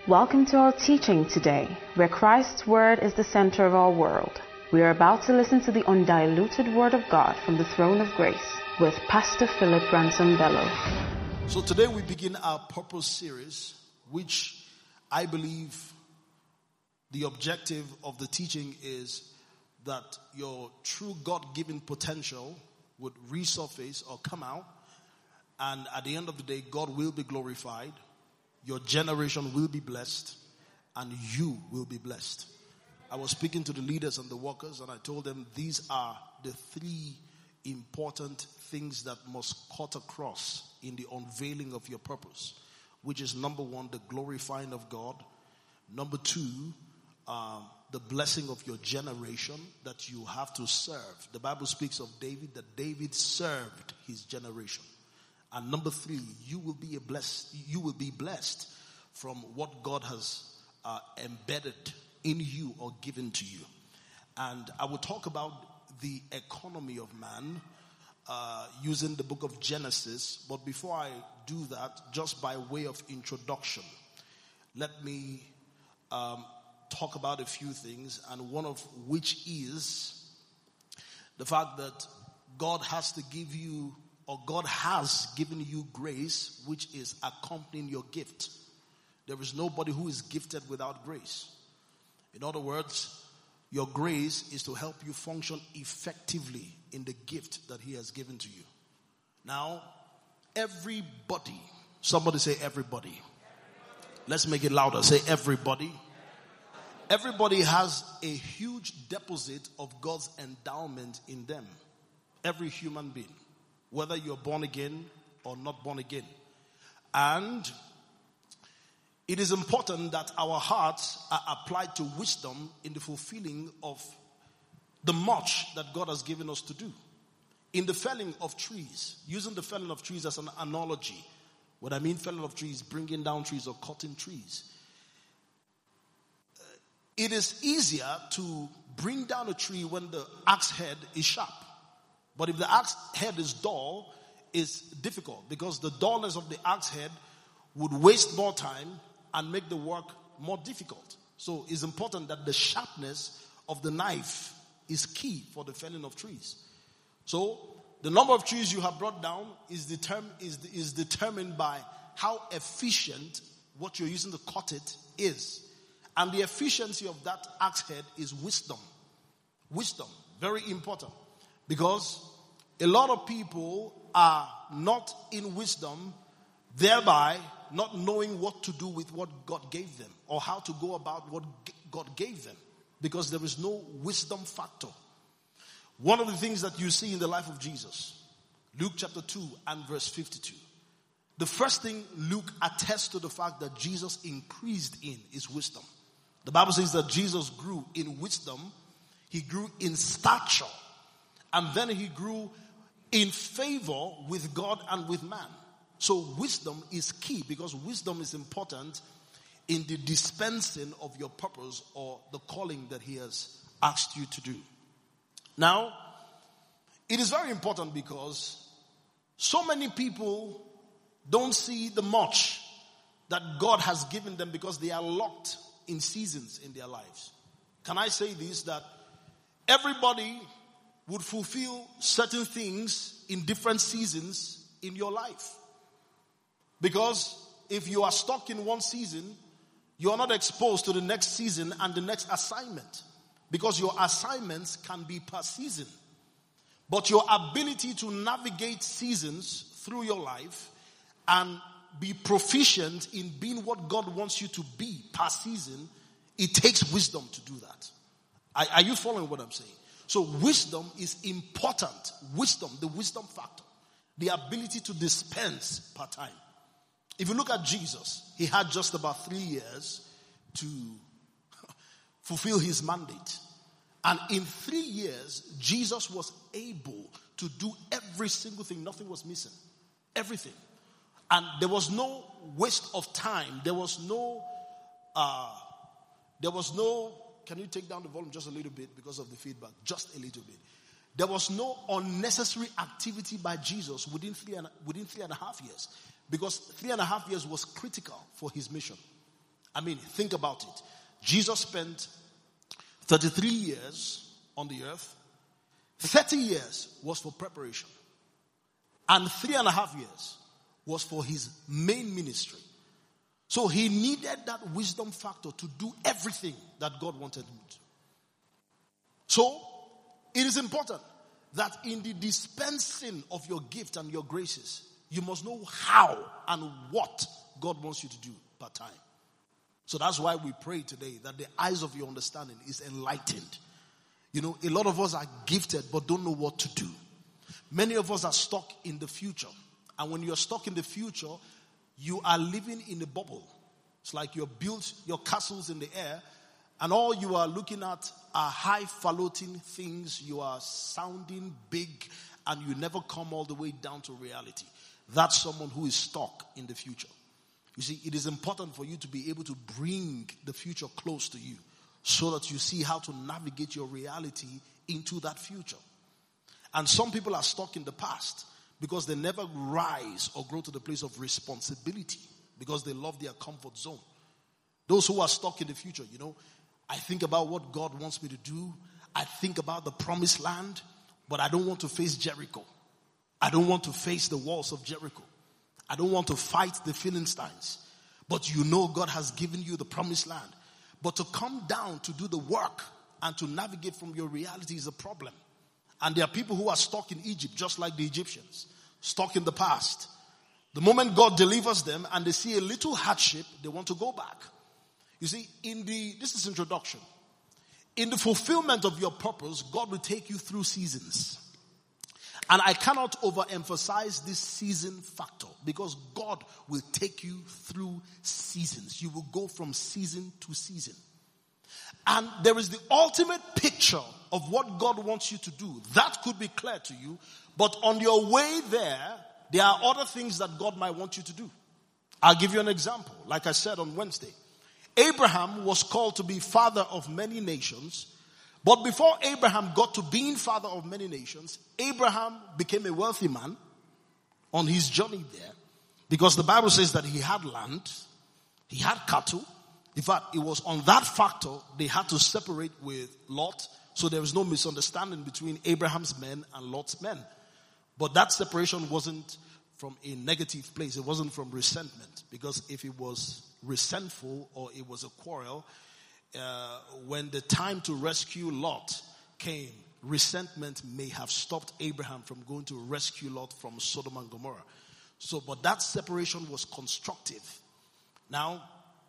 Welcome to our teaching today, where Christ's Word is the center of our world. We are about to listen to the undiluted Word of God from the throne of grace with Pastor Philip Ransom Bello. So today we begin our purpose series, which I believe the objective of the teaching is that your true God-given potential would resurface or come out, and at the end of the day, God will be glorified. Your generation will be blessed, and you will be blessed. I was speaking to the leaders and the workers, and I told them these are the three important things that must cut across in the unveiling of your purpose, which is number one, the glorifying of God. Number two, the blessing of your generation that you have to serve. The Bible speaks of David, that David served his generation. And number three, you will be blessed from what God has embedded in you or given to you. And I will talk about the economy of man using the book of Genesis. But before I do that, just by way of introduction, let me talk about a few things, and one of which is the fact that God has to give you, or God has given you grace, which is accompanying your gift. There is nobody who is gifted without grace. In other words, your grace is to help you function effectively in the gift that He has given to you. Now, everybody, somebody say everybody. Let's make it louder. Say everybody. Everybody has a huge deposit of God's endowment in them. Every human being, whether you're born again or not born again. And it is important that our hearts are applied to wisdom in the fulfilling of the much that God has given us to do. In the felling of trees, using the felling of trees as an analogy. What I mean felling of trees, bringing down trees or cutting trees. It is easier to bring down a tree when the axe head is sharp. But if the axe head is dull, it's difficult, because the dullness of the axe head would waste more time and make the work more difficult. So it's important that the sharpness of the knife is key for the felling of trees. So the number of trees you have brought down is determined by how efficient what you're using to cut it is. And the efficiency of that axe head is wisdom. Wisdom, very important. Because a lot of people are not in wisdom, thereby not knowing what to do with what God gave them, or how to go about what God gave them, because there is no wisdom factor. One of the things that you see in the life of Jesus, Luke chapter 2 and verse 52. The first thing Luke attests to the fact that Jesus increased in is wisdom. The Bible says that Jesus grew in wisdom, He grew in stature, and then He grew in favor with God and with man. So wisdom is key, because wisdom is important in the dispensing of your purpose or the calling that He has asked you to do. Now, it is very important because so many people don't see the much that God has given them because they are locked in seasons in their lives. Can I say this, that everybody would fulfill certain things in different seasons in your life? Because if you are stuck in one season, you are not exposed to the next season and the next assignment. Because your assignments can be per season. But your ability to navigate seasons through your life and be proficient in being what God wants you to be per season, it takes wisdom to do that. Are you following what I'm saying? So wisdom is important. Wisdom, the wisdom factor. The ability to dispense per time. If you look at Jesus, He had just about 3 years to fulfill His mandate. And in 3 years, Jesus was able to do every single thing. Nothing was missing. Everything. And there was no waste of time. There was no, can you take down the volume just a little bit because of the feedback? Just a little bit. There was no unnecessary activity by Jesus within three and a half years. Because 3.5 years was critical for His mission. I mean, think about it. Jesus spent 33 years on the earth. 30 years was for preparation. And 3.5 years was for his main ministry. So he needed that wisdom factor to do everything that God wanted him to. So it is important that in the dispensing of your gift and your graces, you must know how and what God wants you to do per time. So that's why we pray today that the eyes of your understanding is enlightened. You know, a lot of us are gifted but don't know what to do. Many of us are stuck in the future. And when you're stuck in the future, you are living in a bubble. It's like you've built your castles in the air and all you are looking at are high-falutin things. You are sounding big and you never come all the way down to reality. That's someone who is stuck in the future. You see, it is important for you to be able to bring the future close to you so that you see how to navigate your reality into that future. And some people are stuck in the past because they never rise or grow to the place of responsibility because they love their comfort zone. Those who are stuck in the future, you know, I think about what God wants me to do. I think about the promised land, but I don't want to face Jericho. I don't want to face the walls of Jericho. I don't want to fight the Philistines. But you know God has given you the promised land. But to come down to do the work and to navigate from your reality is a problem. And there are people who are stuck in Egypt, just like the Egyptians, stuck in the past. The moment God delivers them and they see a little hardship, they want to go back. You see, this is introduction. In the fulfillment of your purpose, God will take you through seasons. And I cannot overemphasize this season factor because God will take you through seasons. You will go from season to season. And there is the ultimate picture of what God wants you to do. That could be clear to you. But on your way there are other things that God might want you to do. I'll give you an example. Like I said on Wednesday, Abraham was called to be father of many nations. But before Abraham got to being father of many nations, Abraham became a wealthy man on his journey there. Because the Bible says that he had land, he had cattle. In fact, it was on that factor they had to separate with Lot. So there was no misunderstanding between Abraham's men and Lot's men. But that separation wasn't from a negative place. It wasn't from resentment. Because if it was resentful or it was a quarrel, when the time to rescue Lot came, resentment may have stopped Abraham from going to rescue Lot from Sodom and Gomorrah. But that separation was constructive. Now,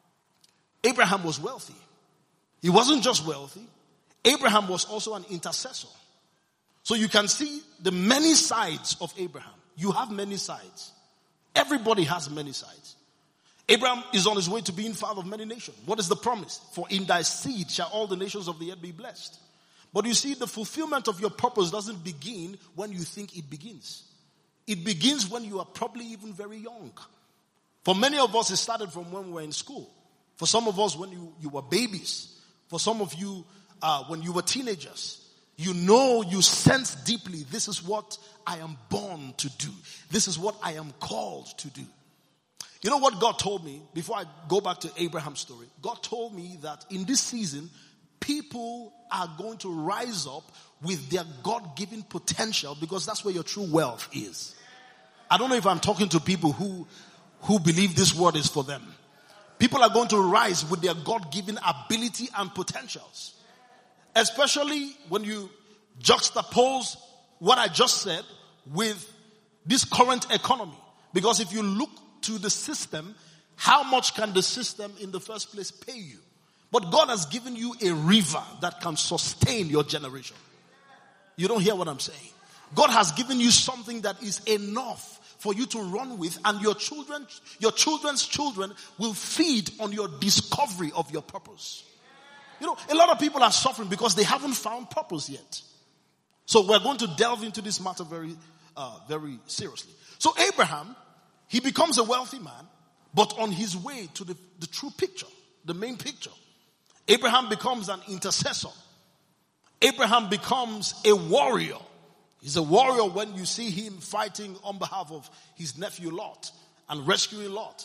Abraham was wealthy. He wasn't just wealthy. Abraham was also an intercessor. So you can see the many sides of Abraham. You have many sides. Everybody has many sides. Abraham is on his way to being father of many nations. What is the promise? For in thy seed shall all the nations of the earth be blessed. But you see, the fulfillment of your purpose doesn't begin when you think it begins. It begins when you are probably even very young. For many of us, it started from when we were in school. For some of us, when you were babies. For some of you, when you were teenagers. You know, you sense deeply, this is what I am born to do. This is what I am called to do. You know what God told me, before I go back to Abraham's story? God told me that in this season, people are going to rise up with their God-given potential because that's where your true wealth is. I don't know if I'm talking to people who believe this word is for them. People are going to rise with their God-given ability and potentials. Especially when you juxtapose what I just said with this current economy. Because if you look to the system, how much can the system in the first place pay you? But God has given you a river that can sustain your generation. You don't hear what I'm saying? God has given you something that is enough for you to run with, and your children's children will feed on your discovery of your purpose. You know, a lot of people are suffering because they haven't found purpose yet. So we're going to delve into this matter very seriously. So Abraham, he becomes a wealthy man, but on his way to the true picture, the main picture. Abraham becomes an intercessor. Abraham becomes a warrior. He's a warrior when you see him fighting on behalf of his nephew Lot and rescuing Lot.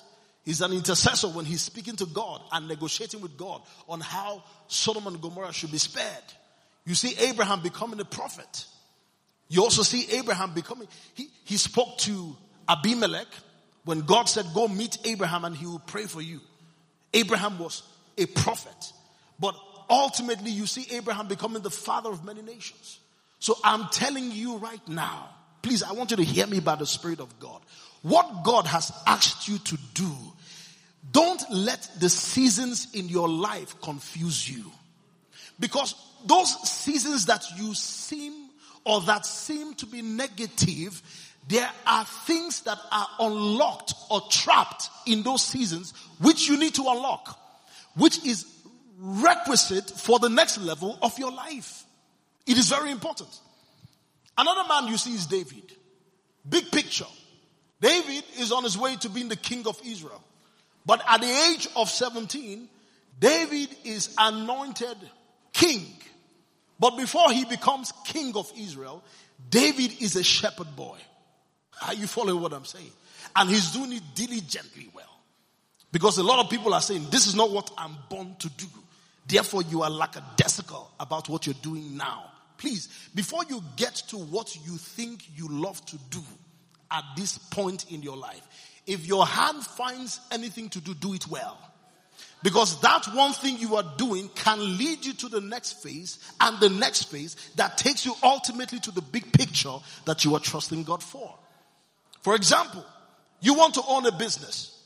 He's an intercessor when he's speaking to God and negotiating with God on how Sodom and Gomorrah should be spared. You see Abraham becoming a prophet. You also see Abraham becoming, he spoke to Abimelech when God said, go meet Abraham and he will pray for you. Abraham was a prophet. But ultimately you see Abraham becoming the father of many nations. So I'm telling you right now, please, I want you to hear me by the Spirit of God. What God has asked you to do, don't let the seasons in your life confuse you. Because those seasons that you seem or that seem to be negative, there are things that are unlocked or trapped in those seasons which you need to unlock, which is requisite for the next level of your life. It is very important. Another man you see is David. Big picture. David is on his way to being the king of Israel. But at the age of 17, David is anointed king. But before he becomes king of Israel, David is a shepherd boy. Are you following what I'm saying? And he's doing it diligently well. Because a lot of people are saying, this is not what I'm born to do. Therefore, you are lackadaisical about what you're doing now. Please, before you get to what you think you love to do at this point in your life, if your hand finds anything to do, do it well. Because that one thing you are doing can lead you to the next phase and the next phase that takes you ultimately to the big picture that you are trusting God for. For example, you want to own a business,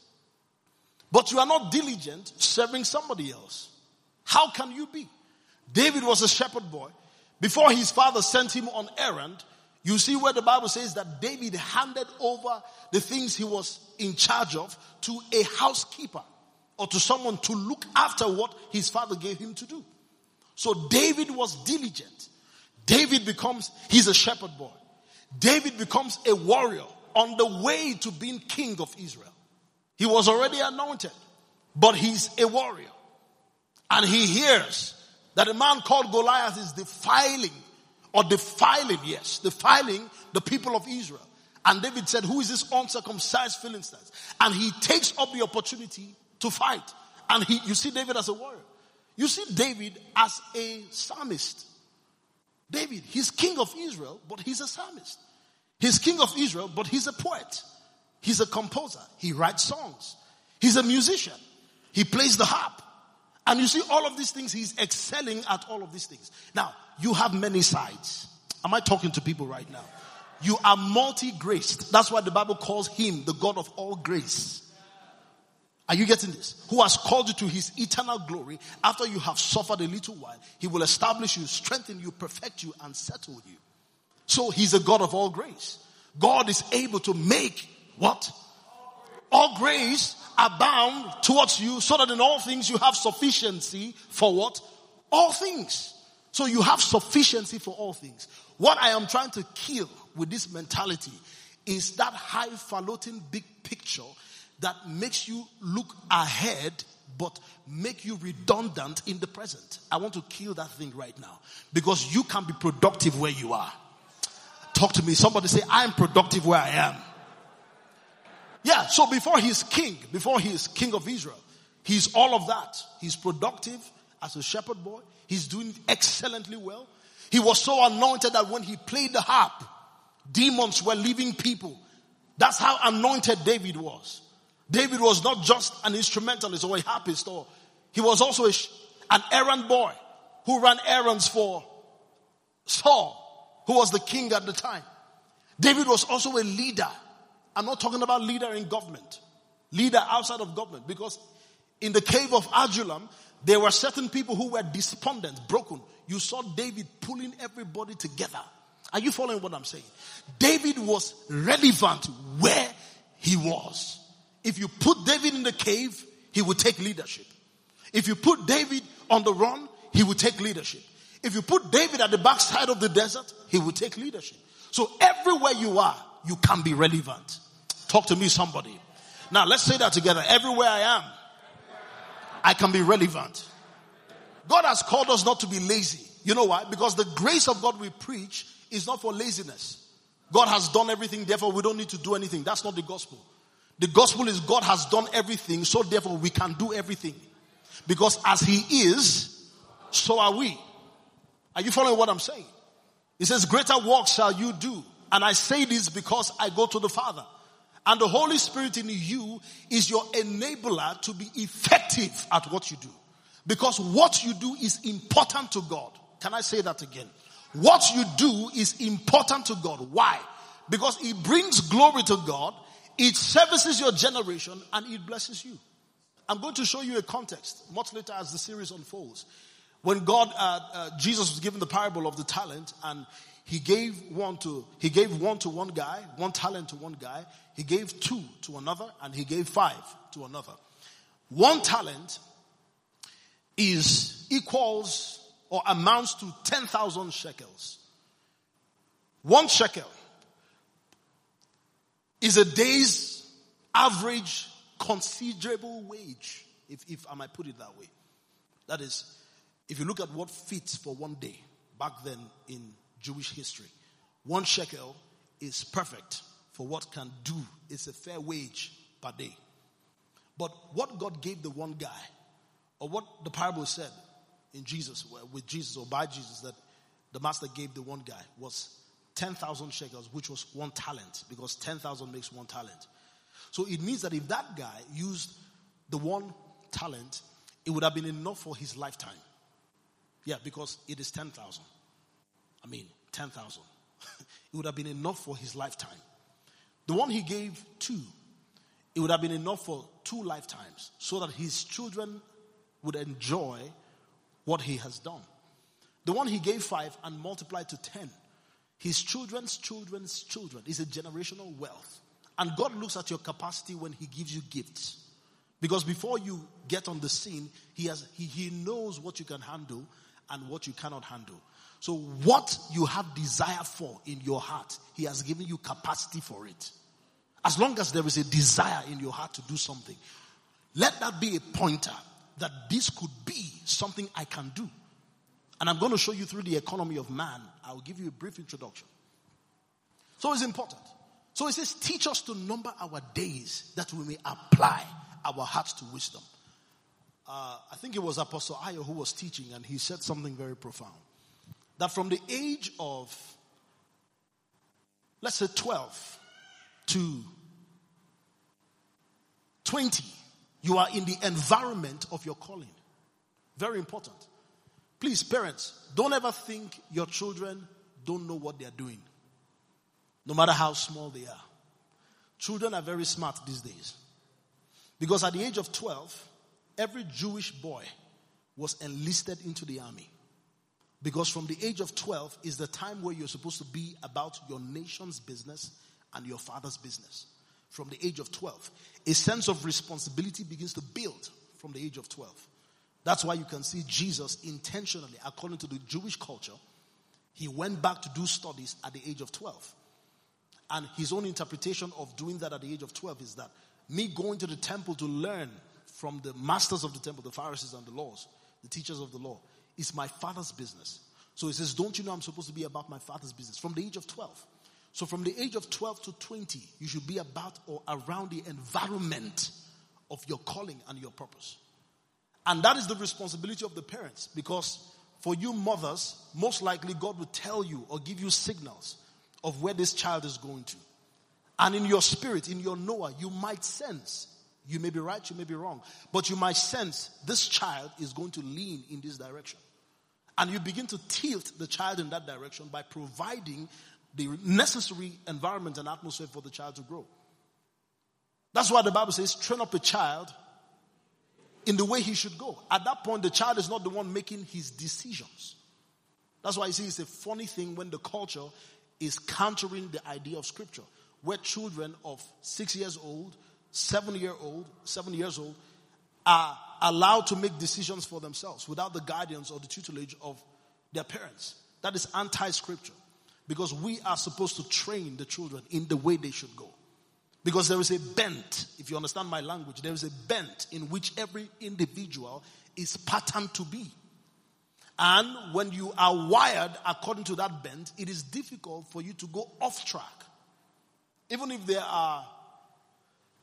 but you are not diligent serving somebody else. How can you be? David was a shepherd boy. Before his father sent him on errand, you see where the Bible says that David handed over the things he was in charge of to a housekeeper or to someone to look after what his father gave him to do. So David was diligent. He's a shepherd boy. David becomes a warrior on the way to being king of Israel. He was already anointed, but he's a warrior. And he hears that a man called Goliath is defiling the people of Israel. And David said, who is this uncircumcised Philistine? And he takes up the opportunity to fight. And you see David as a warrior. You see David as a psalmist. David, he's king of Israel, but he's a psalmist. He's king of Israel, but he's a poet. He's a composer. He writes songs. He's a musician. He plays the harp. And you see all of these things, he's excelling at all of these things. Now, you have many sides. Am I talking to people right now? You are multi-graced. That's why the Bible calls him the God of all grace. Are you getting this? Who has called you to his eternal glory. After you have suffered a little while, he will establish you, strengthen you, perfect you, and settle you. So he's a God of all grace. God is able to make what? All grace abound towards you, so that in all things you have sufficiency for what? All things. So you have sufficiency for all things. What I am trying to kill with this mentality is that highfalutin big picture that makes you look ahead but make you redundant in the present. I want to kill that thing right now, because you can be productive where you are. Talk to me. Somebody say, I am productive where I am. Yeah, so before he is king of Israel, he's all of that. He's productive as a shepherd boy. He's doing excellently well. He was so anointed that when he played the harp, demons were leaving people. That's how anointed David was. David was not just an instrumentalist or a harpist, or he was also an errand boy who ran errands for Saul, who was the king at the time. David was also a leader. I'm not talking about leader in government, leader outside of government, because in the cave of Adullam, there were certain people who were despondent, broken. You saw David pulling everybody together. Are you following what I'm saying? David was relevant where he was. If you put David in the cave, he would take leadership. If you put David on the run, he would take leadership. If you put David at the backside of the desert, he would take leadership. So everywhere you are, you can be relevant. Talk to me, somebody. Now let's say that together. Everywhere I am, I can be relevant. God has called us not to be lazy. You know why? Because the grace of God we preach is not for laziness. God has done everything, therefore we don't need to do anything. That's not the gospel. The gospel is God has done everything, so therefore we can do everything. Because as he is, so are we. Are you following what I'm saying? He says, greater works shall you do. And I say this because I go to the Father. And the Holy Spirit in you is your enabler to be effective at what you do. Because what you do is important to God. Can I say that again? What you do is important to God. Why? Because it brings glory to God, it services your generation, and it blesses you. I'm going to show you a context much later as the series unfolds. When Jesus was given the parable of the talent, and he gave one to one guy, 1 talent to one guy, he gave 2 to another, and he gave 5 to another. 1 talent equals or amounts to 10,000 shekels. 1 shekel is a day's average considerable wage, if I might put it that way. That is, if you look at what fits for one day, back then in Jewish history, 1 shekel is perfect for what can do. It's a fair wage per day. But what God gave the one guy, or what the parable said in Jesus, with Jesus or by Jesus, that the master gave the one guy was 10,000 shekels, which was 1 talent, because 10,000 makes 1 talent. So it means that if that guy used the 1 talent, it would have been enough for his lifetime. Yeah, because it is 10,000. 10,000. It would have been enough for his lifetime. The one he gave 2, it would have been enough for 2 lifetimes, so that his children would enjoy what he has done. The one he gave 5 and multiplied to 10, his children's children's children is a generational wealth. And God looks at your capacity when he gives you gifts. Because before you get on the scene, he knows what you can handle and what you cannot handle. So what you have desire for in your heart, he has given you capacity for it. As long as there is a desire in your heart to do something, let that be a pointer that this could be something I can do. And I'm going to show you through the economy of man. I'll give you a brief introduction. So it's important. So it says, teach us to number our days that we may apply our hearts to wisdom. I think it was Apostle Ayo who was teaching, and he said something very profound. That from the age of, let's say 12 to 20, you are in the environment of your calling. Very important. Please, parents, don't ever think your children don't know what they are doing, no matter how small they are. Children are very smart these days. Because at the age of 12, every Jewish boy was enlisted into the army. Because from the age of 12 is the time where you're supposed to be about your nation's business and your father's business. From the age of 12. A sense of responsibility begins to build from the age of 12. That's why you can see Jesus intentionally, according to the Jewish culture, he went back to do studies at the age of 12. And his own interpretation of doing that at the age of 12 is that me going to the temple to learn from the masters of the temple, the Pharisees and the laws, the teachers of the law, is my father's business. So he says, don't you know I'm supposed to be about my father's business? From the age of 12. So from the age of 12 to 20, you should be about or around the environment of your calling and your purpose. And that is the responsibility of the parents, because for you mothers, most likely God will tell you or give you signals of where this child is going to. And in your spirit, in your knower, you might sense, you may be right, you may be wrong, but you might sense this child is going to lean in this direction. And you begin to tilt the child in that direction by providing the necessary environment and atmosphere for the child to grow. That's why the Bible says, train up a child in the way he should go. At that point, the child is not the one making his decisions. That's why you see it's a funny thing when the culture is countering the idea of scripture, where children of 6 years old, 7 years old are allowed to make decisions for themselves without the guidance or the tutelage of their parents. That is anti-scripture, because we are supposed to train the children in the way they should go. Because there is a bent, if you understand my language, there is a bent in which every individual is patterned to be. And when you are wired according to that bent, it is difficult for you to go off track. Even if there are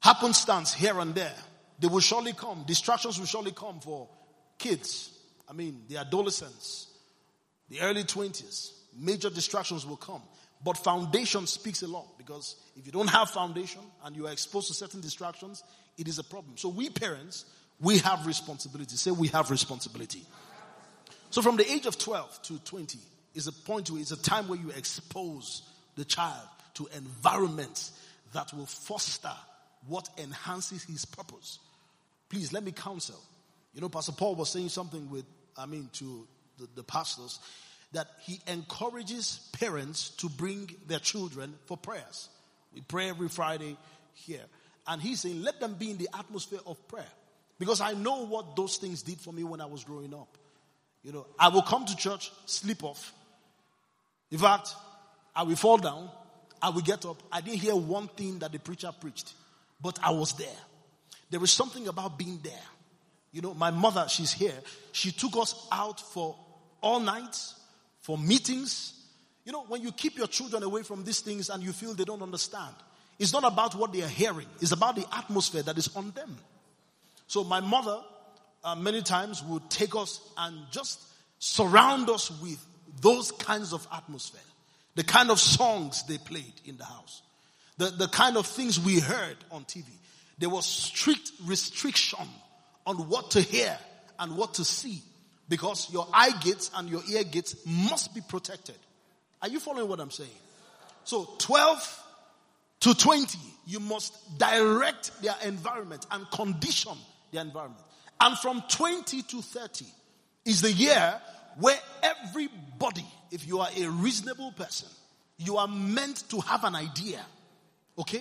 happenstance here and there. They will surely come. Distractions will surely come for kids. I mean, the adolescents, the early 20s. Major distractions will come. But foundation speaks a lot, because if you don't have foundation and you are exposed to certain distractions, it is a problem. So we parents, we have responsibility. Say we have responsibility. So from the age of 12 to 20 is a point where it's a time where you expose the child to environments that will foster what enhances his purpose. Please let me counsel. You know, Pastor Paul was saying something to the pastors, that he encourages parents to bring their children for prayers. We pray every Friday here. And he's saying, let them be in the atmosphere of prayer. Because I know what those things did for me when I was growing up. You know, I will come to church, sleep off. In fact, I will fall down. I will get up. I didn't hear one thing that the preacher preached. But I was there. There is something about being there. You know, my mother, she's here. She took us out for all nights, for meetings. You know, when you keep your children away from these things and you feel they don't understand, it's not about what they are hearing. It's about the atmosphere that is on them. So my mother, many times would take us and just surround us with those kinds of atmosphere. The kind of songs they played in the house. The kind of things we heard on TV. There was strict restriction on what to hear and what to see, because your eye gates and your ear gates must be protected. Are you following what I'm saying? So 12 to 20, you must direct their environment and condition their environment. And from 20 to 30 is the year where everybody, if you are a reasonable person, you are meant to have an idea. Okay?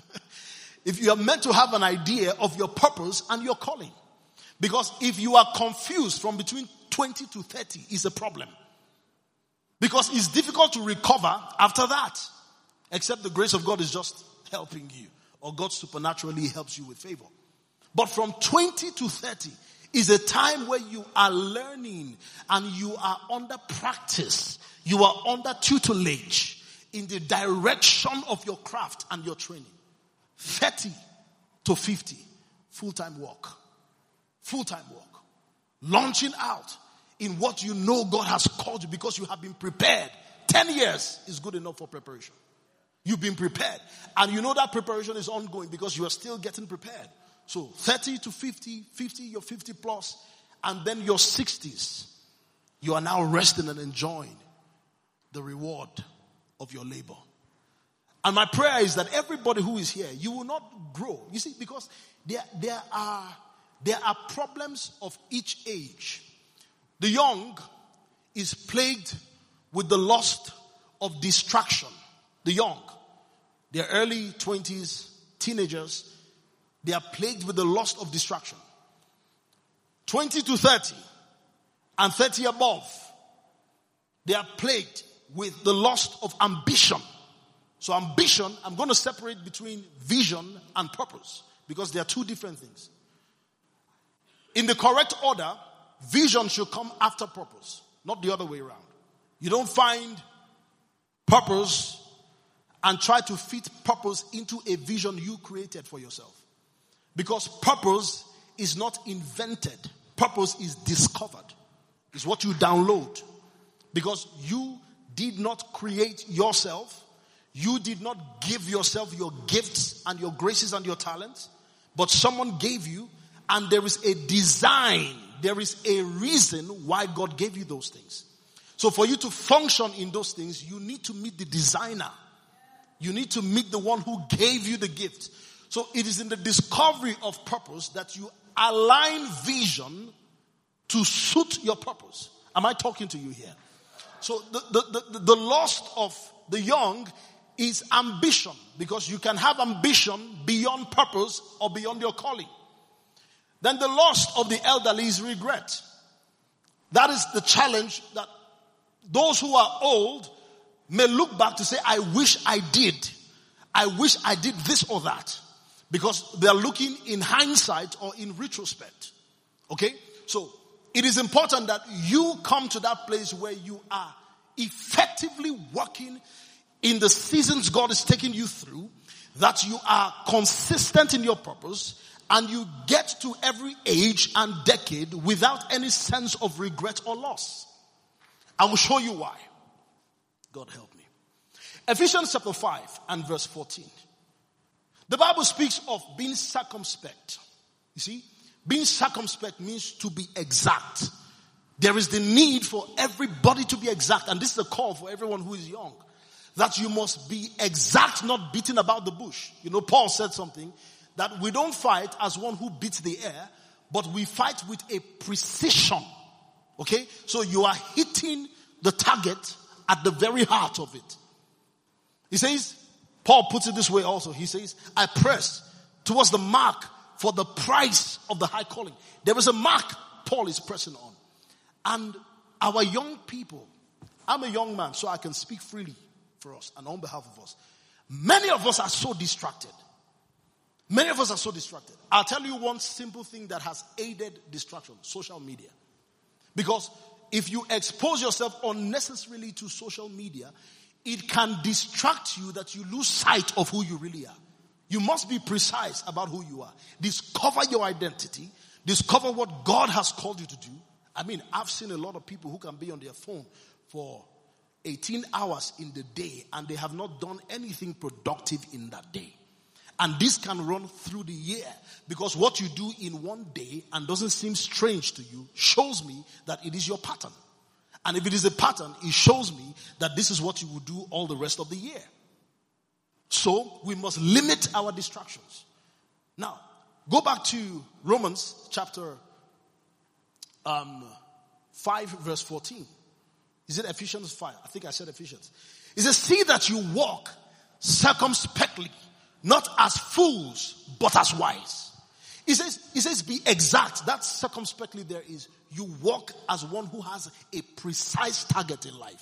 If you are meant to have an idea of your purpose and your calling. Because if you are confused from between 20 to 30, is a problem. Because it's difficult to recover after that. Except the grace of God is just helping you. Or God supernaturally helps you with favor. But from 20 to 30 is a time where you are learning and you are under practice. You are under tutelage in the direction of your craft and your training. 30 to 50, full-time work. Full-time work. Launching out in what you know God has called you because you have been prepared. 10 years is good enough for preparation. You've been prepared. And you know that preparation is ongoing because you are still getting prepared. So 30 to 50, 50, you're 50 plus, and then your 60s. You are now resting and enjoying the reward of your labor. And my prayer is that everybody who is here, you will not grow. You see, because there are problems of each age. The young is plagued with the lust of distraction. The young, their early 20s, teenagers, they are plagued with the lust of distraction. 20 to 30 and 30 above, they are plagued with the lust of ambition. So ambition, I'm going to separate between vision and purpose because they are two different things. In the correct order, vision should come after purpose, not the other way around. You don't find purpose and try to fit purpose into a vision you created for yourself. Because purpose is not invented. Purpose is discovered. It's what you download. Because you did not create yourself. You did not give yourself your gifts and your graces and your talents. But someone gave you, and there is a design. There is a reason why God gave you those things. So for you to function in those things, you need to meet the designer. You need to meet the one who gave you the gift. So it is in the discovery of purpose that you align vision to suit your purpose. Am I talking to you here? So the lust of the young is ambition, because you can have ambition beyond purpose or beyond your calling. Then the lust of the elderly is regret. That is the challenge that those who are old may look back to say, I wish I did. I wish I did this or that. Because they are looking in hindsight or in retrospect. Okay? So, it is important that you come to that place where you are effectively working in the seasons God is taking you through. that you are consistent in your purpose and you get to every age and decade without any sense of regret or loss. I will show you why. God help me. Ephesians chapter 5 and verse 14. The Bible speaks of being circumspect. You see, being circumspect means to be exact. There is the need for everybody to be exact, and this is a call for everyone who is young, that you must be exact, not beating about the bush. You know, Paul said something, that we don't fight as one who beats the air, but we fight with a precision. Okay? So you are hitting the target at the very heart of it. He says, Paul puts it this way also. He says, I press towards the mark for the prize of the high calling. There is a mark Paul is pressing on. And our young people, I'm a young man, so I can speak freely for us and on behalf of us. Many of us are so distracted. Many of us are so distracted. I'll tell you one simple thing that has aided distraction: social media. Because if you expose yourself unnecessarily to social media, it can distract you that you lose sight of who you really are. You must be precise about who you are. Discover your identity. Discover what God has called you to do. I mean, I've seen a lot of people who can be on their phone for 18 hours in the day and they have not done anything productive in that day. And this can run through the year, because what you do in one day and doesn't seem strange to you shows me that it is your pattern. And if it is a pattern, it shows me that this is what you will do all the rest of the year. So we must limit our distractions. Now, go back to Romans chapter 5 verse 14. Is it Ephesians 5? I think I said Ephesians. It says, see that you walk circumspectly, not as fools, but as wise. It says be exact. That circumspectly there is, you walk as one who has a precise target in life.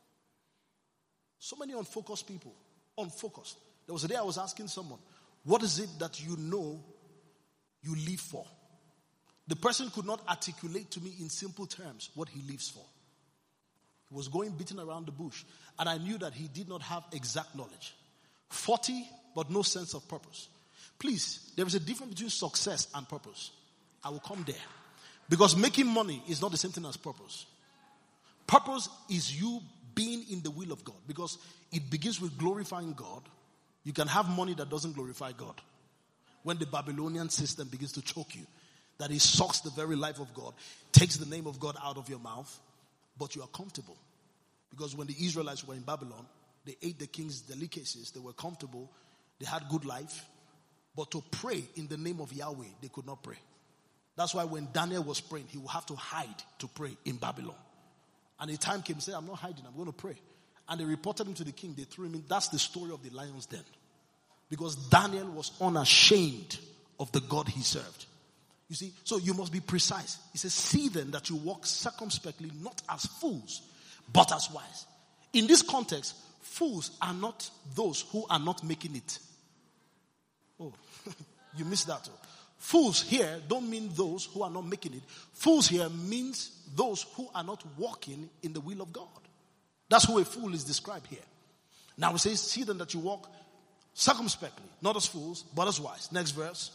So many unfocused people. Unfocused. There was a day I was asking someone, what is it that you know you live for? The person could not articulate to me in simple terms what he lives for. He was going beating around the bush, and I knew that he did not have exact knowledge. 40, but no sense of purpose. Please, there is a difference between success and purpose. I will come there. Because making money is not the same thing as purpose. Purpose is you being in the will of God, because it begins with glorifying God. You can have money that doesn't glorify God. When the Babylonian system begins to choke you, that it sucks the very life of God, takes the name of God out of your mouth, but you are comfortable. Because when the Israelites were in Babylon, they ate the king's delicacies, they were comfortable, they had good life, but to pray in the name of Yahweh, they could not pray. That's why when Daniel was praying, he would have to hide to pray in Babylon. And the time came, he said, I'm not hiding, I'm going to pray. And they reported him to the king, they threw him in. That's the story of the lion's den. Because Daniel was unashamed of the God he served. You see, so you must be precise. He says, see then that you walk circumspectly, not as fools, but as wise. In this context, fools are not those who are not making it. Oh, you missed that. Fools here don't mean those who are not making it. Fools here means those who are not walking in the will of God. That's who a fool is described here. Now it says, see then that you walk circumspectly, not as fools, but as wise. Next verse.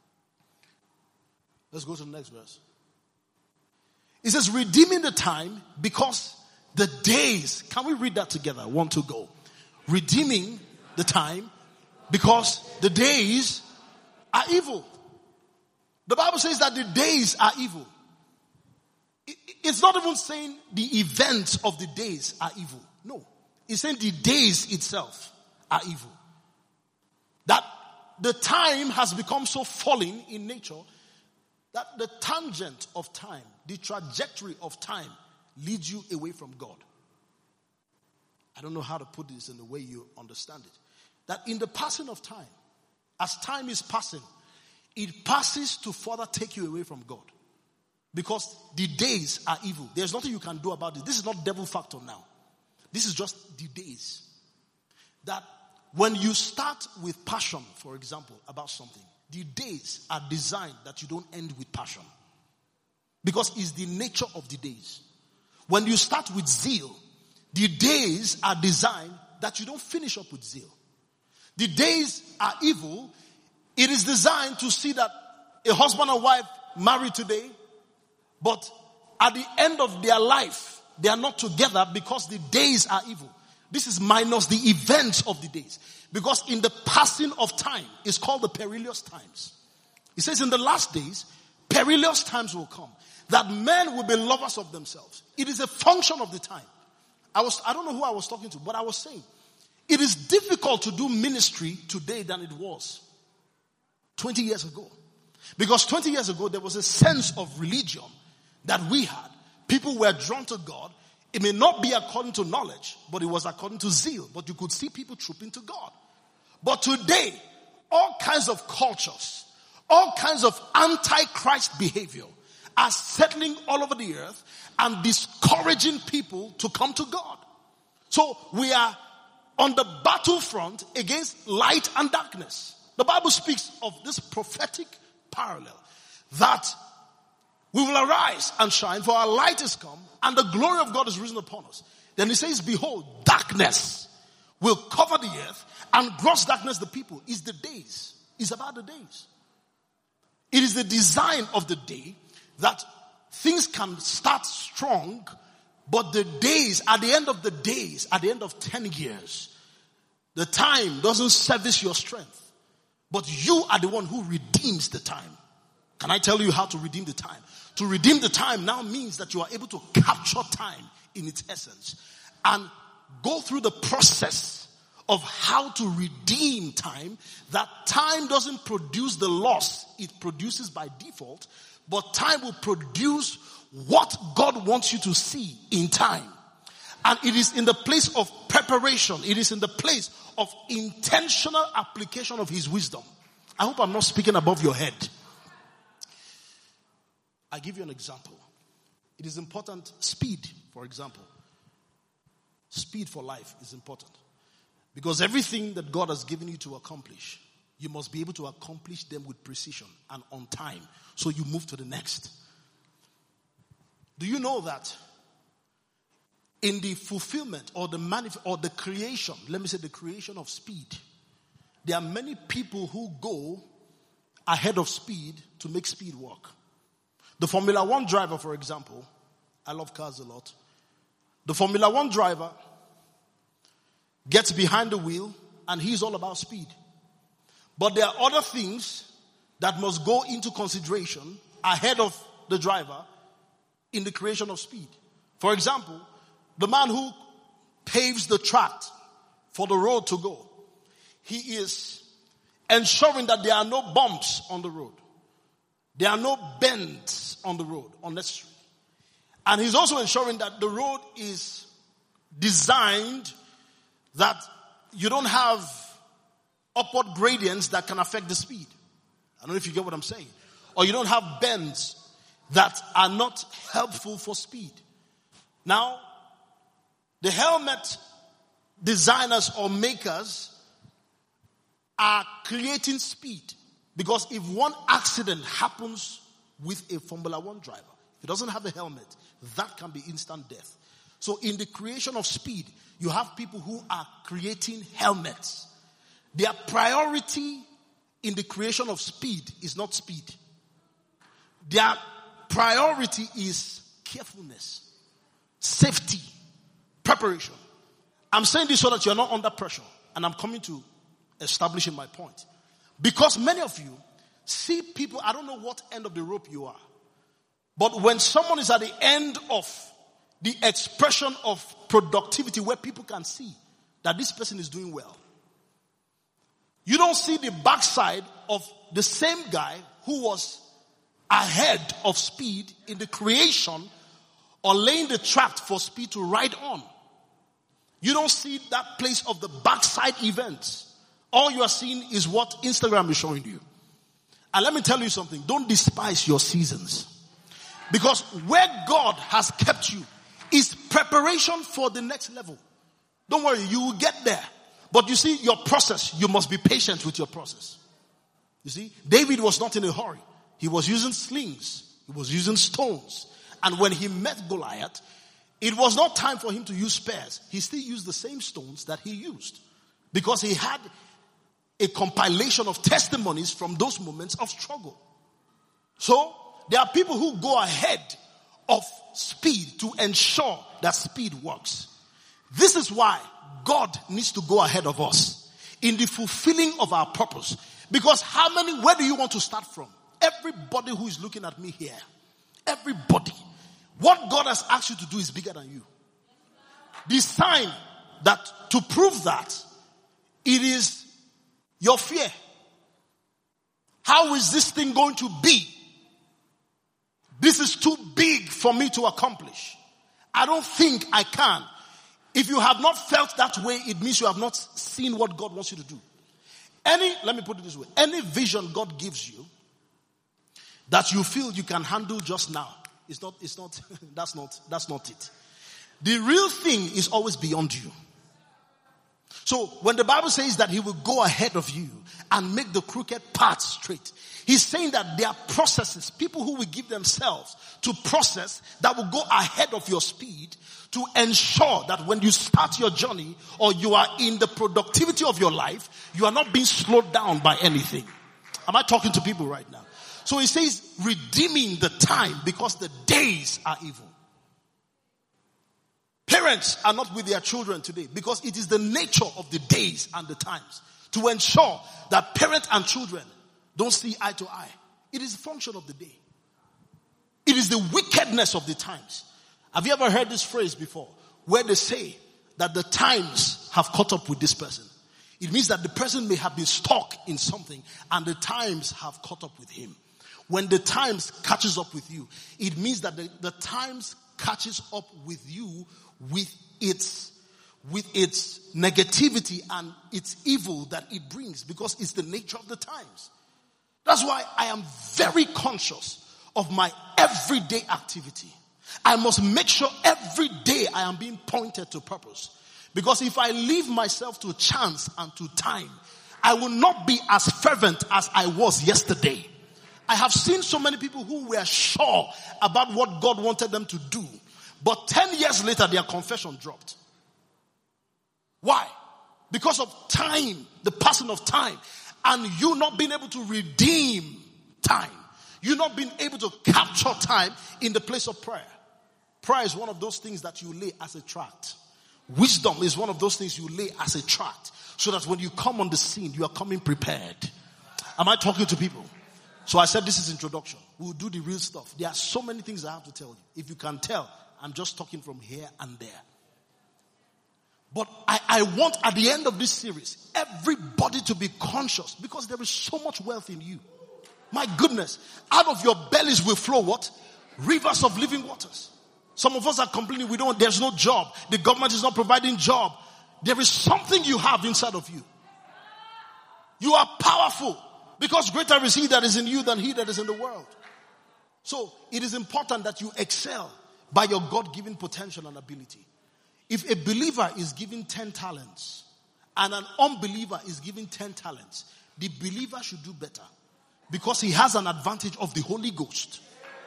Let's go to the next verse. It says, redeeming the time because the days. Can we read that together? 1, 2, go. Redeeming the time because the days are evil. The Bible says that the days are evil. It's not even saying the events of the days are evil. No. It's saying the days itself are evil. That the time has become so fallen in nature that the tangent of time, the trajectory of time, leads you away from God. I don't know how to put this in the way you understand it. That in the passing of time, as time is passing, it passes to further take you away from God. Because the days are evil. There's nothing you can do about it. This is not devil factor now. This is just the days. That when you start with passion, for example, about something, the days are designed that you don't end with passion. Because it's the nature of the days. When you start with zeal, the days are designed that you don't finish up with zeal. the days are evil, it is designed to see that a husband and wife married today, but at the end of their life, they are not together because the days are evil. This is minus the events of the days. Because in the passing of time, it's called the perilous times. It says in the last days, perilous times will come. That men will be lovers of themselves. It is a function of the time. I don't know who I was talking to, but I was saying, it is difficult to do ministry today than it was 20 years ago. Because 20 years ago, there was a sense of religion that we had. People were drawn to God. It may not be according to knowledge, but it was according to zeal. But you could see people trooping to God. But today, all kinds of cultures, all kinds of anti-Christ behavior are settling all over the earth and discouraging people to come to God. So we are on the battlefront against light and darkness. The Bible speaks of this prophetic parallel that we will arise and shine, for our light is come and the glory of God is risen upon us. Then he says, behold, darkness will cover the earth and gross darkness the people. Is the days. It's about the days. It is the design of the day that things can start strong, but the days, at the end of the days, at the end of 10 years, the time doesn't service your strength, but you are the one who redeems the time. Can I tell you how to redeem the time? To redeem the time now means that you are able to capture time in its essence and go through the process of how to redeem time. That time doesn't produce the loss it produces by default, but time will produce what God wants you to see in time. And it is in the place of preparation. It is in the place of intentional application of his wisdom. I hope I'm not speaking above your head. I give you an example. It is important. Speed, for example. Speed for life is important. Because everything that God has given you to accomplish, you must be able to accomplish them with precision and on time. So you move to the next. Do you know that in the fulfillment or the creation, let me say the creation of speed, there are many people who go ahead of speed to make speed work. The Formula 1 driver, for example, I love cars a lot. The Formula 1 driver gets behind the wheel and he's all about speed. But there are other things that must go into consideration ahead of the driver in the creation of speed. For example, the man who paves the track for the road to go, he is ensuring that there are no bumps on the road. There are no bends on the road, unnecessary. And he's also ensuring that the road is designed that you don't have upward gradients that can affect the speed. I don't know if you get what I'm saying. Or you don't have bends that are not helpful for speed. Now, the helmet designers or makers are creating speed. Because if one accident happens with a Formula 1 driver, if he doesn't have a helmet, that can be instant death. So in the creation of speed, you have people who are creating helmets. Their priority in the creation of speed is not speed. Their priority is carefulness, safety, preparation. I'm saying this so that you're not under pressure, and I'm coming to establishing my point. Because many of you see people, I don't know what end of the rope you are, but when someone is at the end of the expression of productivity where people can see that this person is doing well, you don't see the backside of the same guy who was ahead of speed in the creation or laying the track for speed to ride on. You don't see that place of the backside events. All you are seeing is what Instagram is showing you. And let me tell you something. Don't despise your seasons. Because where God has kept you is preparation for the next level. Don't worry, you will get there. But you see, your process, you must be patient with your process. You see, David was not in a hurry. He was using slings. He was using stones. And when he met Goliath, it was not time for him to use spears. He still used the same stones that he used. Because he had a compilation of testimonies from those moments of struggle. So, there are people who go ahead of speed to ensure that speed works. This is why God needs to go ahead of us in the fulfilling of our purpose. Because where do you want to start from? Everybody who is looking at me here, everybody, what God has asked you to do is bigger than you. The sign that to prove that, it is your fear. How is this thing going to be? This is too big for me to accomplish. I don't think I can. If you have not felt that way, it means you have not seen what God wants you to do. Let me put it this way. Any vision God gives you that you feel you can handle just now, that's not it. The real thing is always beyond you. So when the Bible says that he will go ahead of you and make the crooked path straight, he's saying that there are processes, people who will give themselves to process that will go ahead of your speed to ensure that when you start your journey or you are in the productivity of your life, you are not being slowed down by anything. Am I talking to people right now? So he says, redeeming the time because the days are evil. Parents are not with their children today because it is the nature of the days and the times to ensure that parents and children don't see eye to eye. It is a function of the day. It is the wickedness of the times. Have you ever heard this phrase before? Where they say that the times have caught up with this person. It means that the person may have been stuck in something and the times have caught up with him. When the times catches up with you, it means that the times catches up with you with its negativity and its evil that it brings, because it's the nature of the times. That's why I am very conscious of my everyday activity. I must make sure every day I am being pointed to purpose. Because if I leave myself to chance and to time, I will not be as fervent as I was yesterday. I have seen so many people who were sure about what God wanted them to do, but 10 years later their confession dropped. Why? Because of time, the passing of time, and you not being able to redeem time. You not being able to capture time in the place of prayer. Prayer is one of those things that you lay as a tract. Wisdom is one of those things you lay as a tract, so that when you come on the scene, you are coming prepared. Am I talking to people? So I said this is introduction. We'll do the real stuff. There are so many things I have to tell you. If you can tell, I'm just talking from here and there. But I want at the end of this series, everybody to be conscious, because there is so much wealth in you. My goodness, out of your bellies will flow what? Rivers of living waters. Some of us are complaining there's no job. The government is not providing job. There is something you have inside of you. You are powerful, because greater is he that is in you than he that is in the world. So it is important that you excel by your God-given potential and ability. If a believer is given 10 talents and an unbeliever is given 10 talents, the believer should do better, because he has an advantage of the Holy Ghost.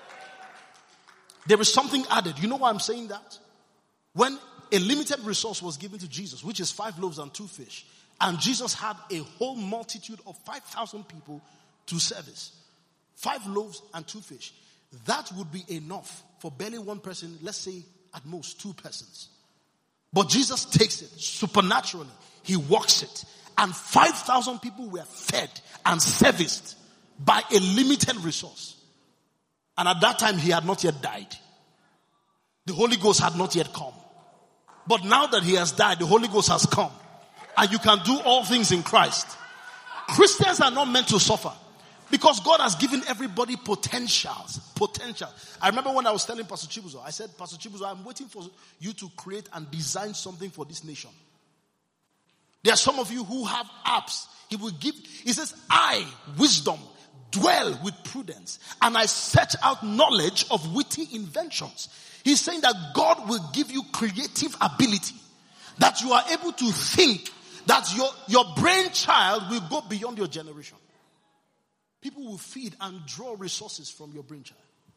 There is something added. You know why I'm saying that? When a limited resource was given to Jesus, which is 5 loaves and 2 fish, and Jesus had a whole multitude of 5,000 people to service, 5 loaves and 2 fish, that would be enough for barely one person, let's say at most 2 persons. But Jesus takes it supernaturally. He works it. And 5,000 people were fed and serviced by a limited resource. And at that time, he had not yet died. The Holy Ghost had not yet come. But now that he has died, the Holy Ghost has come. And you can do all things in Christ. Christians are not meant to suffer, because God has given everybody potential. I remember when I was telling Pastor Chibuzo, I said, Pastor Chibuzo, I'm waiting for you to create and design something for this nation. There are some of you who have apps. He says, I, wisdom, dwell with prudence, and I search out knowledge of witty inventions. He's saying that God will give you creative ability, that you are able to think, that your brainchild will go beyond your generation. People will feed and draw resources from your brainchild.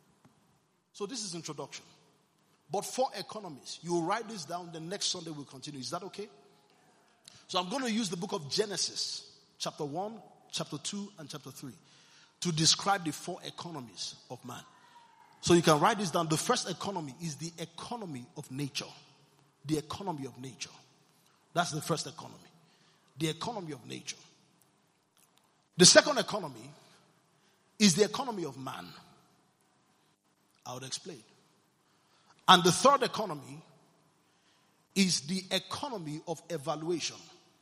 So this is introduction. But 4 economies. You will write this down. The next Sunday we'll continue. Is that okay? So I'm going to use the book of Genesis chapter 1, chapter 2, and chapter 3, to describe the 4 economies of man. So you can write this down. The first economy is the economy of nature. The economy of nature. That's the first economy. The economy of nature. The second economy is the economy of man. I would explain. And the third economy is the economy of evaluation.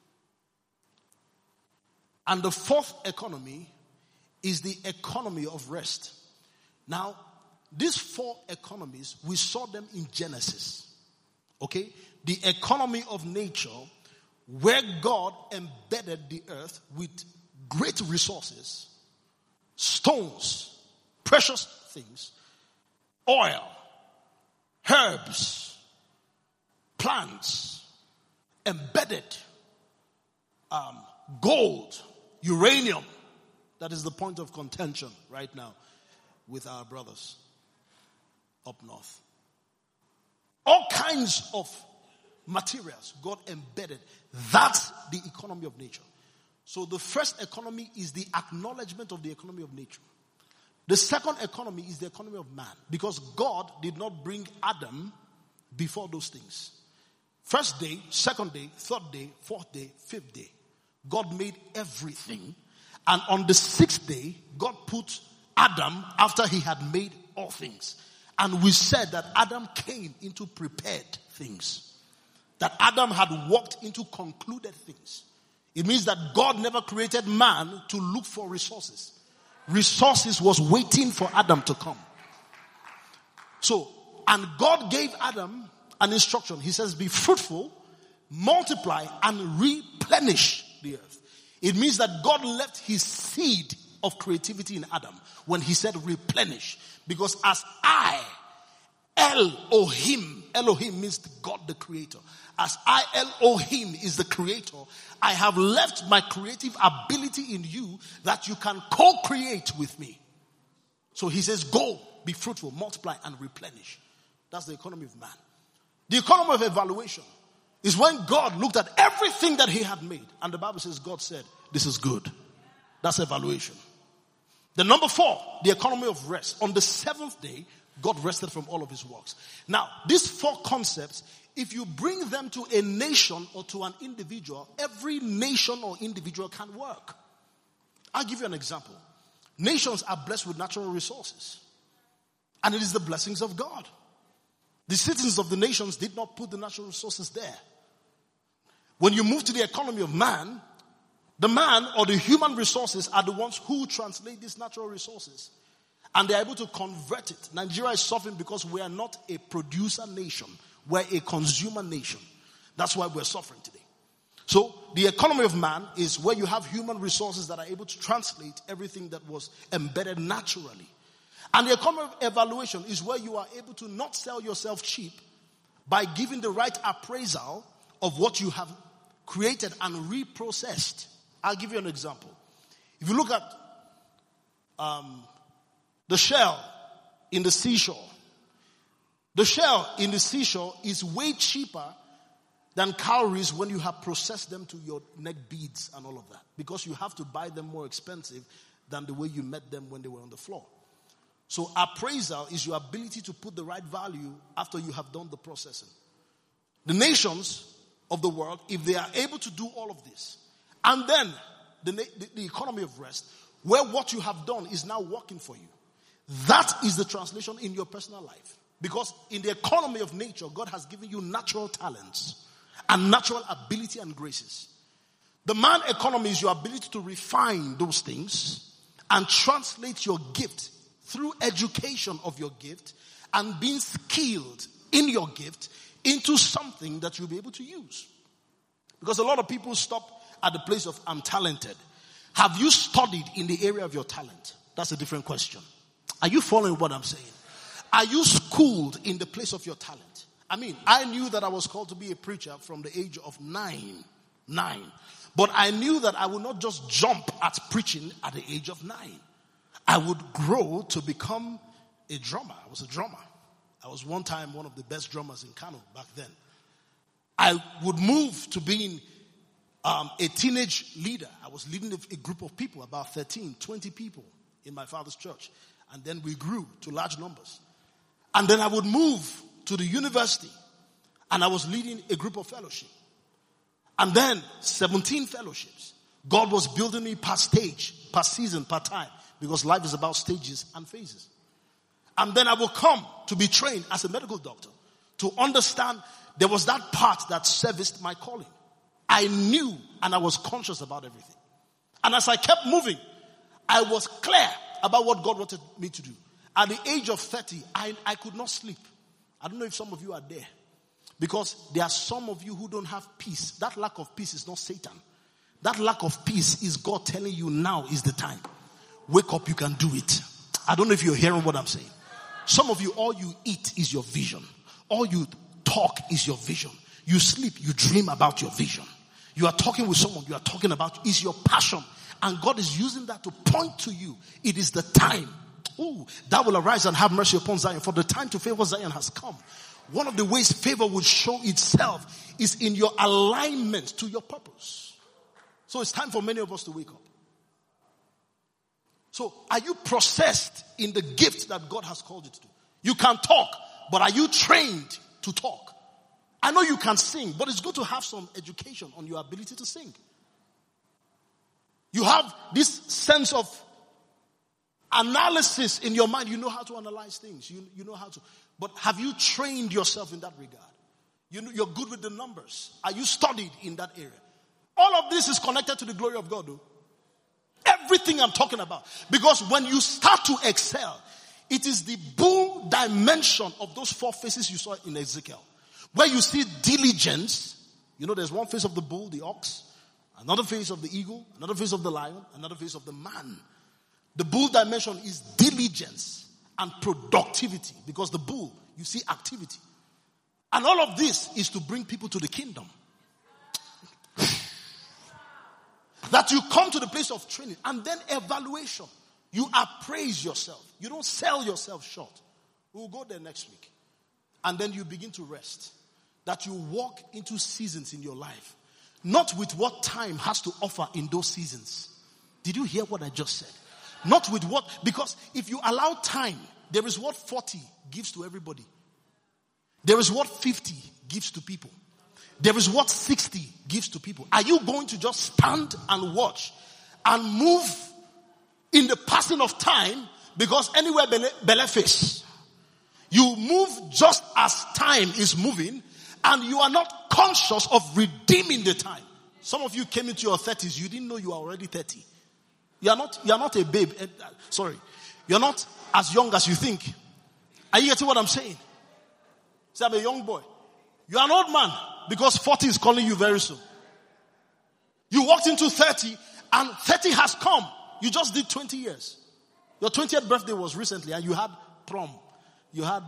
And the fourth economy is the economy of rest. Now, these 4 economies, we saw them in Genesis. Okay? The economy of nature, where God embedded the earth with great resources, stones, precious things, oil, herbs, plants, embedded, gold, uranium. That is the point of contention right now with our brothers up north. All kinds of materials God embedded. That's the economy of nature. So the first economy is the acknowledgement of the economy of nature. The second economy is the economy of man, because God did not bring Adam before those things. First day, second day, third day, fourth day, fifth day. God made everything. And on the 6th day, God put Adam after he had made all things. And we said that Adam came into prepared things. That Adam had walked into concluded things. It means that God never created man to look for resources. Resources was waiting for Adam to come. So, and God gave Adam an instruction. He says, be fruitful, multiply, and replenish the earth. It means that God left his seed of creativity in Adam when he said replenish. Because as I, Elohim means God the creator. As I, Elohim, is the creator, I have left my creative ability in you that you can co-create with me. So he says, go, be fruitful, multiply, and replenish. That's the economy of man. The economy of evaluation is when God looked at everything that he had made. And the Bible says God said, this is good. That's evaluation. The number 4, the economy of rest. On the 7th day, God rested from all of his works. Now, these 4 concepts, if you bring them to a nation or to an individual, every nation or individual can work. I'll give you an example. Nations are blessed with natural resources. And it is the blessings of God. The citizens of the nations did not put the natural resources there. When you move to the economy of man, the man or the human resources are the ones who translate these natural resources. And they are able to convert it. Nigeria is suffering because we are not a producer nation. We're a consumer nation. That's why we're suffering today. So the economy of man is where you have human resources that are able to translate everything that was embedded naturally. And the economy of evaluation is where you are able to not sell yourself cheap by giving the right appraisal of what you have created and reprocessed. I'll give you an example. If you look at the shell in the seashore, the shell in the seashore is way cheaper than cowries when you have processed them to your neck beads and all of that. Because you have to buy them more expensive than the way you met them when they were on the floor. So appraisal is your ability to put the right value after you have done the processing. The nations of the world, if they are able to do all of this, and then the economy of rest, where what you have done is now working for you. That is the translation in your personal life. Because in the economy of nature, God has given you natural talents and natural ability and graces. The man economy is your ability to refine those things and translate your gift through education of your gift and being skilled in your gift into something that you'll be able to use. Because a lot of people stop at the place of I'm talented. Have you studied in the area of your talent? That's a different question. Are you following what I'm saying? Are you schooled in the place of your talent? I mean, I knew that I was called to be a preacher from the age of 9. But I knew that I would not just jump at preaching at the age of 9. I would grow to become a drummer. I was a drummer. I was one time one of the best drummers in Kano back then. I would move to being a teenage leader. I was leading a group of people, about 13, 20 people in my father's church. And then we grew to large numbers. And then I would move to the university. And I was leading a group of fellowship. And then 17 fellowships. God was building me per stage, per season, per time. Because life is about stages and phases. And then I will come to be trained as a medical doctor. To understand there was that part that serviced my calling. I knew and I was conscious about everything. And as I kept moving, I was clear about what God wanted me to do. At the age of 30, I could not sleep. I don't know if some of you are there. Because there are some of you who don't have peace. That lack of peace is not Satan. That lack of peace is God telling you now is the time. Wake up, you can do it. I don't know if you're hearing what I'm saying. Some of you, all you eat is your vision. All you talk is your vision. You sleep, you dream about your vision. You are talking with someone, you are talking about is your passion. And God is using that to point to you. It is the time. Oh, that will arise and have mercy upon Zion. For the time to favor Zion has come. One of the ways favor will show itself is in your alignment to your purpose. So it's time for many of us to wake up. So are you processed in the gift that God has called you to do? You can talk, but are you trained to talk? I know you can sing, but it's good to have some education on your ability to sing. You have this sense of analysis in your mind. You know how to analyze things. You know how to. But have you trained yourself in that regard? You're good with the numbers. Are you studied in that area? All of this is connected to the glory of God, though. Everything I'm talking about. Because when you start to excel, it is the bull dimension of those 4 faces you saw in Ezekiel. Where you see diligence. You know, there's one face of the bull, the ox. Another face of the eagle. Another face of the lion. Another face of the man. The bull dimension is diligence and productivity. Because the bull, you see activity. And all of this is to bring people to the kingdom. That you come to the place of training and then evaluation. You appraise yourself. You don't sell yourself short. We'll go there next week. And then you begin to rest. That you walk into seasons in your life. Not with what time has to offer in those seasons. Did you hear what I just said? Not with what, because if you allow time, there is what 40 gives to everybody. There is what 50 gives to people. There is what 60 gives to people. Are you going to just stand and watch and move in the passing of time? Because anywhere belle face, you move just as time is moving and you are not conscious of redeeming the time. Some of you came into your 30s, you didn't know you are already 30. You are not a babe. Sorry. You're not as young as you think. Are you getting what I'm saying? Say, I'm a young boy. You are an old man because 40 is calling you very soon. You walked into 30 and 30 has come. You just did 20 years. Your 20th birthday was recently and you had prom. You had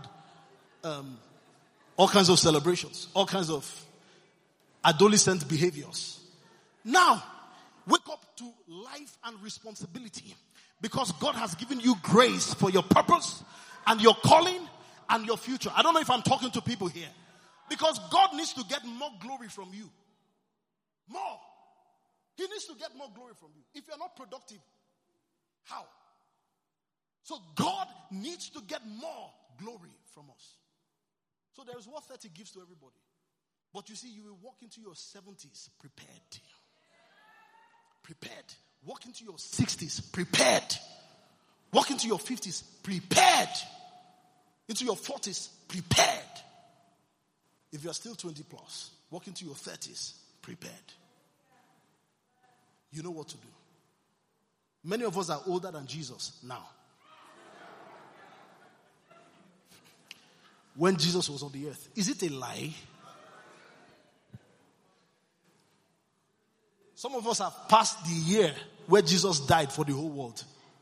all kinds of celebrations. All kinds of adolescent behaviors. Now, wake up to life and responsibility. Because God has given you grace for your purpose and your calling and your future. I don't know if I'm talking to people here. Because God needs to get more glory from you. More. He needs to get more glory from you. If you're not productive, how? So God needs to get more glory from us. So there is what 30 gives to everybody. But you see, you will walk into your 70s prepared. Prepared. Walk into your 60s prepared. Walk into your 50s prepared. Into your 40s prepared. If you are still 20 plus, walk into your 30s prepared. You know what to do. Many of us are older than Jesus now. When Jesus was on the earth. Is it a lie? Some of us have passed the year where Jesus died for the whole world.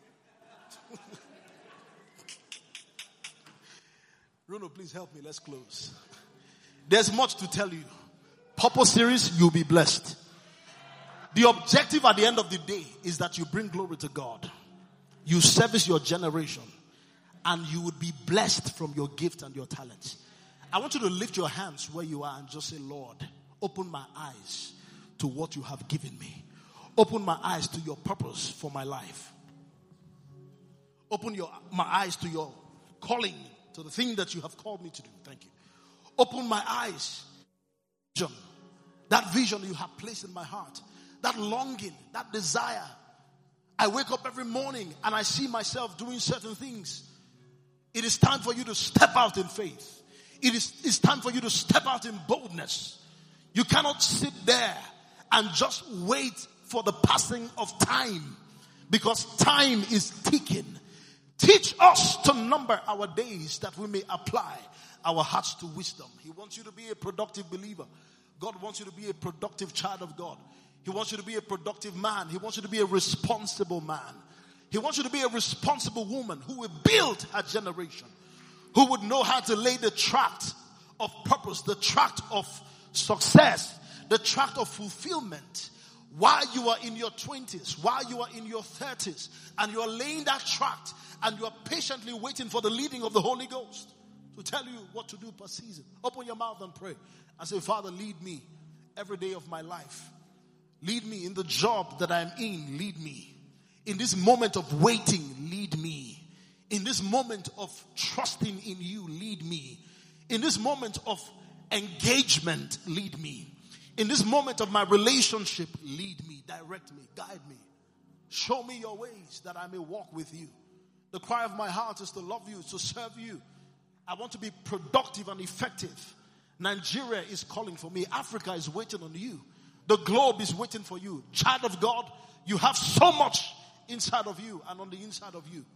Bruno, please help me. Let's close. There's much to tell you. Purpose series, you'll be blessed. The objective at the end of the day is that you bring glory to God. You service your generation. And you would be blessed from your gift and your talents. I want you to lift your hands where you are and just say, Lord, open my eyes to what you have given me. Open my eyes to your purpose for my life. Open my eyes to your calling, to the thing that you have called me to do. Thank you. Open my eyes. That vision you have placed in my heart. That longing, that desire. I wake up every morning and I see myself doing certain things. It is time for you to step out in faith. It's time for you to step out in boldness. You cannot sit there and just wait for the passing of time, because time is ticking. Teach us to number our days that we may apply our hearts to wisdom. He wants you to be a productive believer. God wants you to be a productive child of God. He wants you to be a productive man. He wants you to be a responsible man. He wants you to be a responsible woman who will build her generation, who would know how to lay the tract of purpose, the tract of success, the tract of fulfillment. While you are in your 20s, while you are in your 30s, and you are laying that tract, and you are patiently waiting for the leading of the Holy Ghost to tell you what to do per season. Open your mouth and pray and say, Father, lead me every day of my life. Lead me in the job that I'm in. Lead me. In this moment of waiting, lead me. In this moment of trusting in you, lead me. In this moment of engagement, lead me. In this moment of my relationship, lead me, direct me, guide me. Show me your ways that I may walk with you. The cry of my heart is to love you, to serve you. I want to be productive and effective. Nigeria is calling for me. Africa is waiting on you. The globe is waiting for you. Child of God, you have so much inside of you and on the inside of you.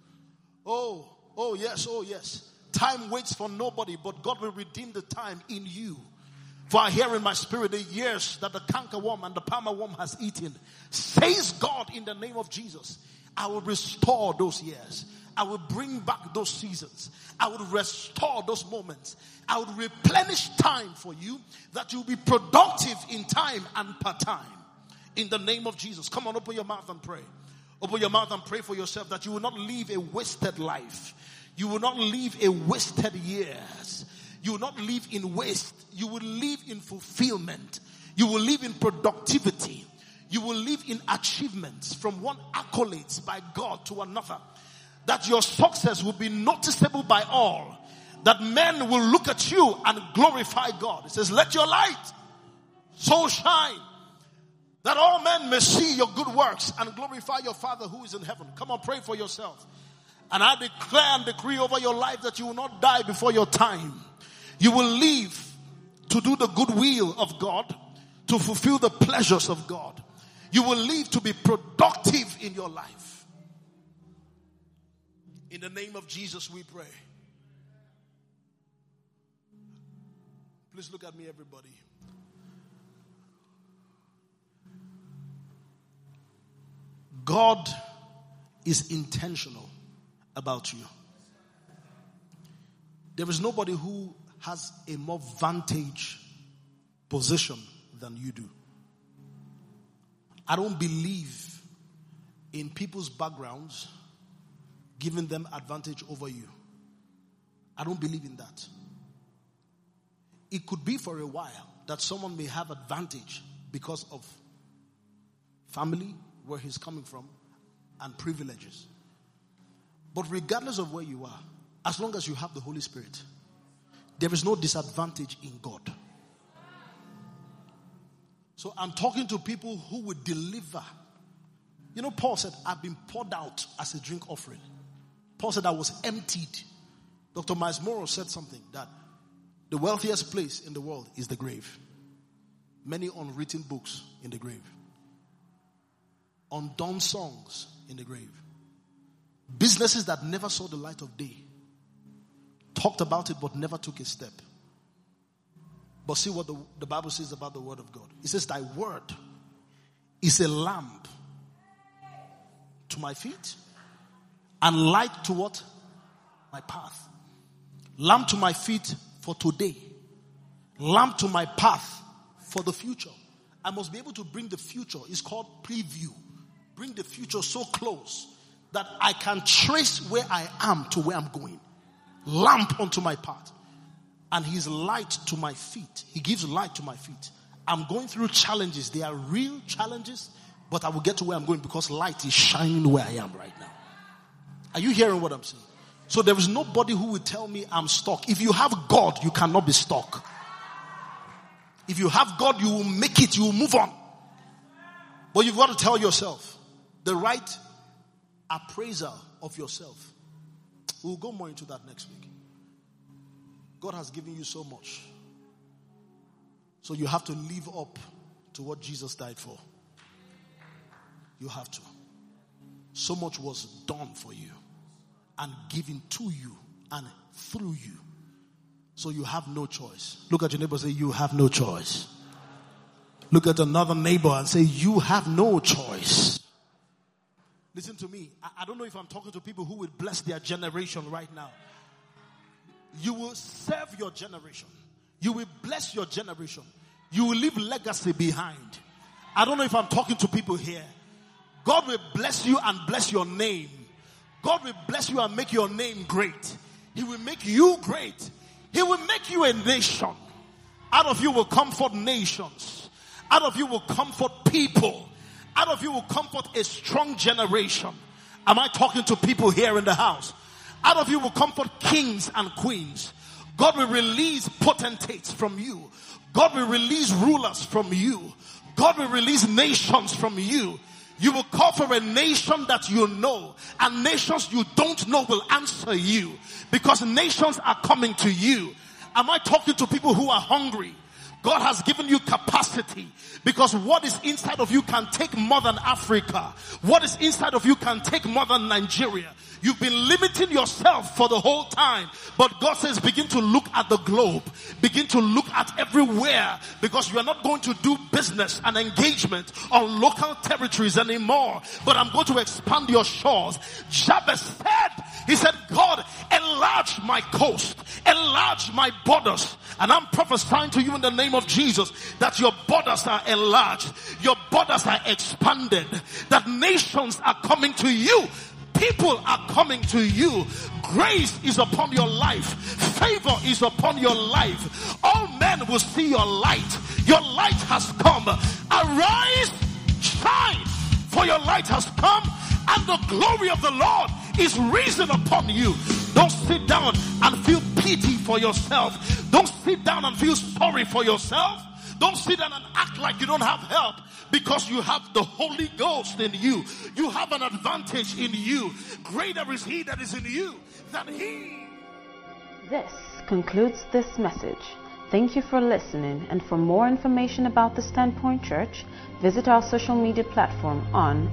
Oh yes. Time waits for nobody, but God will redeem the time in you. For I hear in my spirit the years that the cankerworm and the palmer worm has eaten. Says God in the name of Jesus, I will restore those years. I will bring back those seasons. I will restore those moments. I will replenish time for you, that you'll be productive in time and per time. In the name of Jesus. Come on, open your mouth and pray. Open your mouth and pray for yourself that you will not live a wasted life. You will not live a wasted years. You will not live in waste. You will live in fulfillment. You will live in productivity. You will live in achievements, from one accolades by God to another. That your success will be noticeable by all. That men will look at you and glorify God. It says, let your light so shine that all men may see your good works and glorify your Father who is in heaven. Come on, pray for yourself. And I declare and decree over your life that you will not die before your time. You will live to do the good will of God, to fulfill the pleasures of God. You will live to be productive in your life. In the name of Jesus we pray. Please look at me, everybody. God is intentional about you. There is nobody who has a more vantage position than you do. I don't believe in people's backgrounds giving them advantage over you. I don't believe in that. It could be for a while that someone may have advantage because of family, where he's coming from, and privileges. But regardless of where you are, as long as you have the Holy Spirit, there is no disadvantage in God. So I'm talking to people who will deliver. You know, Paul said, I've been poured out as a drink offering. Paul said, I was emptied. Dr. Miles Morrow said something, that the wealthiest place in the world is the grave. Many unwritten books in the grave. Undone songs in the grave. Businesses that never saw the light of day. Talked about it but never took a step. But see what the Bible says about the word of God. It says, thy word is a lamp to my feet and light to what? My path. Lamp to my feet for today. Lamp to my path for the future. I must be able to bring the future. It's called preview. Bring the future so close that I can trace where I am to where I'm going. Lamp onto my path. And his light to my feet. He gives light to my feet I'm going through challenges. They are real challenges, but I will get to where I'm going because light is shining where I am right now. Are you hearing what I'm saying? So there is nobody who will tell me I'm stuck. If you have God, you cannot be stuck. If you have God, you will make it. You will move on. But you've got to tell yourself the right appraisal of yourself. We'll go more into that next week. God has given you so much. So you have to live up to what Jesus died for. You have to. So much was done for you and given to you and through you. So you have no choice. Look at your neighbor and say, you have no choice. Look at another neighbor and say, you have no choice. Listen to me. I don't know if I'm talking to people who will bless their generation right now. You will serve your generation. You will bless your generation. You will leave legacy behind. I don't know if I'm talking to people here. God will bless you and bless your name. God will bless you and make your name great. He will make you great. He will make you a nation. Out of you will comfort nations. Out of you will comfort people. Out of you will comfort a strong generation. Am I talking to people here in the house? Out of you will comfort kings and queens. God will release potentates from you. God will release rulers from you. God will release nations from you. You will call for a nation that you know, and nations you don't know will answer you because nations are coming to you. Am I talking to people who are hungry? God has given you capacity because what is inside of you can take more than Africa. What is inside of you can take more than Nigeria. You've been limiting yourself for the whole time. But God says begin to look at the globe. Begin to look at everywhere because you are not going to do business and engagement on local territories anymore. But I'm going to expand your shores. Jabez said, he said, God, enlarge my coast. Enlarge my borders. And I'm prophesying to you in the name of Jesus that your borders are enlarged. Your borders are expanded. That nations are coming to you. People are coming to you. Grace is upon your life. Favor is upon your life. All men will see your light. Your light has come. Arise, shine, for your light has come, and the glory of the Lord is risen upon you. Don't sit down and feel pity for yourself. Don't sit down and feel sorry for yourself. Don't sit down and act like you don't have help. Because you have the Holy Ghost in you. You have an advantage in you. Greater is He that is in you than he. This concludes this message. Thank you for listening, and for more information about the Standpoint Church, visit our social media platform on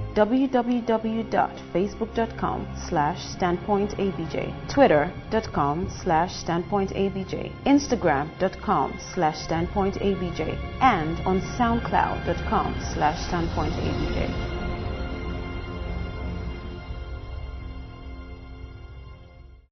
www.facebook.com/standpointabj, twitter.com/standpointabj, instagram.com/standpointabj, and on soundcloud.com/standpointabj.